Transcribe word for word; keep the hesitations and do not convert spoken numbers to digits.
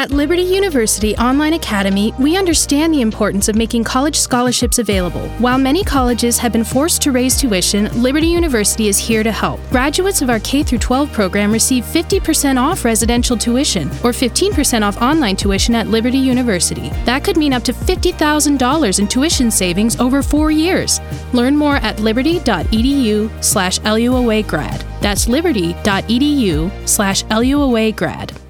At Liberty University Online Academy, we understand the importance of making college scholarships available. While many colleges have been forced to raise tuition, Liberty University is here to help. Graduates of our K through twelve program receive fifty percent off residential tuition or fifteen percent off online tuition at Liberty University. That could mean up to fifty thousand dollars in tuition savings over four years. Learn more at liberty.edu slash LUOA grad. That's liberty.edu slash LUOA grad.